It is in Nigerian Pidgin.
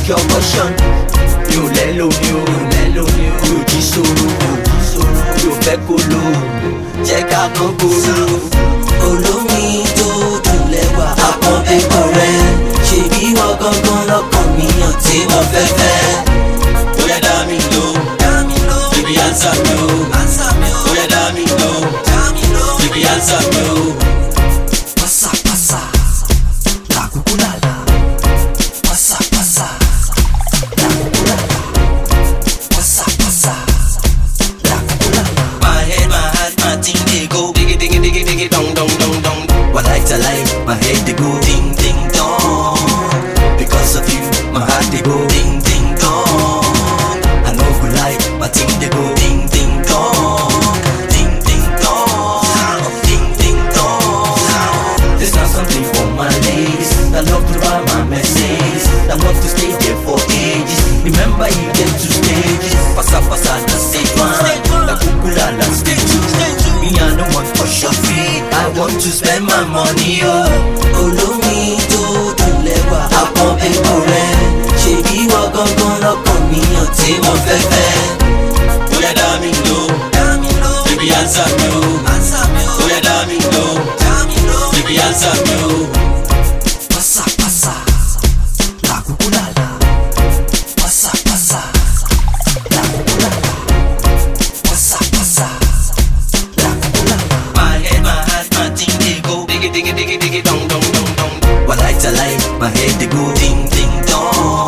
ask your question. Mi ò lẹ́lò mi ò jí sòrò, mi ò fẹ́ kó lò, jẹ́ ká kán kóró. Olómi tó dùn lẹ́wà àpọ̀n ẹ̀kọ́ rẹ̀, ṣèbí wọ́n gangan lọ́kàn mi yàn tí mo fẹ́ fẹ́. Bóyá dá mi lò, baby answer me o. Bóyá dá mi lò, baby answer me o. Passa, passa, la cuculala. Passa, passa, la cuculala. Passa, passa, la cuculala. My head, my heart, my thing they go diggy diggy diggy diggy dong dong dong dong. One light a light, my head they go ding ding dong. Because of you, my heart they go ding ding dong. I know good light, my thing they go ding ding dong, ding ding dong, ding ding dong. This not something for my ladies that love to write my messages, that love to stay there for ages. Remember you get to stages, passa passa na stage one, la cuculala stage two. Me I don't want for your feet, I want to spend my money oh. Olómi tó dùn lẹ́wà àpọ̀n ẹ̀kọ́ rẹ̀, ṣèbí wọ́n gangan lọ́kàn mi yàn tí mo fẹ́ fẹ́. Bóyá dá mi lò, baby answer me o. Bóyá dá mi lò, baby answer me o. Passa, passa, la cuculala. Passa, passa, la cuculala. Passa, passa, la cuculala. My head, my heart, my thing they go diggy diggy diggy diggy dong dong dong dong. One light a light, my head they go ding ding dong.